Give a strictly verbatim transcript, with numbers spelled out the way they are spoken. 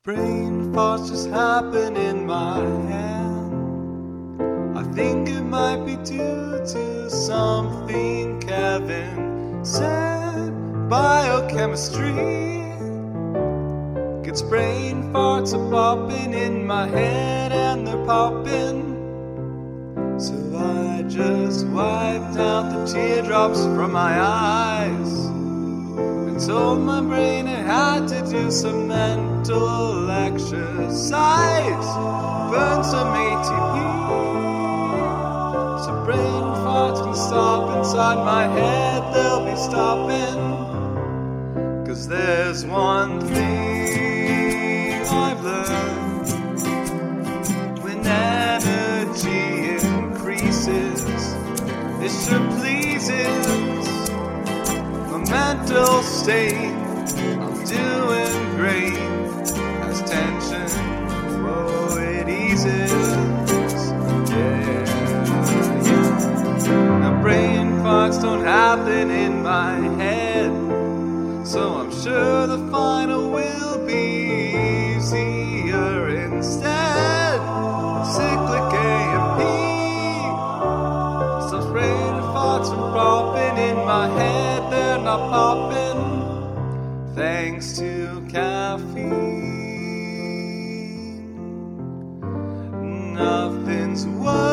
Brain farts just happen in my head. I think it might be due to something Kevin said. Biochemistry gets brain farts a popping in my head, and they're popping. So I just wiped out the teardrops from my eyes and told my brain it had to do some mental exercise, burn some A T P, so brain farts can stop inside my head. They'll be stopping, 'cause there's one thing I've learned: when energy increases, it sure pleases my mental state. I'm doing great as tension, oh, it eases. Yeah, yeah. Now brain farts don't happen in my head, so I'm sure the final will be easier instead. Cyclic A M P stops brain farts from popping in my head. They're not popping thanks to caffeine. Nothing's worse